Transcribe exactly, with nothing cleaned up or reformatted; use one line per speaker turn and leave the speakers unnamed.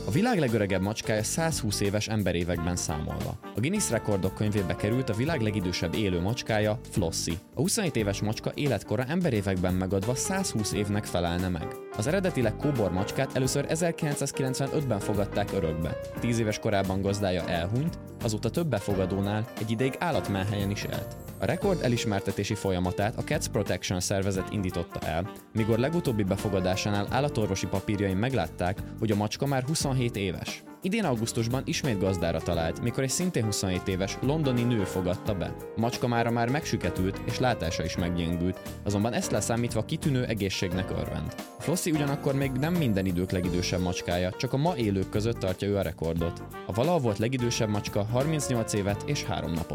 A világ legöregebb macskája százhúsz éves emberévekben számolva. A Guinness Rekordok könyvébe került a világ legidősebb élő macskája, Flossie. A huszonhét éves macska életkora emberévekben megadva százhúsz évnek felelne meg. Az eredetileg kóbor macskát először ezerkilencszázkilencvenötben fogadták örökbe. Tíz éves korában gazdája elhunyt, azóta több befogadónál egy ideig állatmenhelyen is élt. A rekord elismertetési folyamatát a Cats Protection szervezet indította el, mikor legutóbbi befogadásánál állatorvosi papírjain meglátták, hogy a macska már huszonhét éves. Idén augusztusban ismét gazdára talált, mikor egy szintén huszonhét éves londoni nő fogadta be. A macska mára már megsüketült és látása is meggyengült, azonban ezt leszámítva kitűnő egészségnek örvend. Flossie ugyanakkor még nem minden idők legidősebb macskája, csak a ma élők között tartja ő a rekordot. A valaha volt legidősebb macska harmincnyolc évet és három napot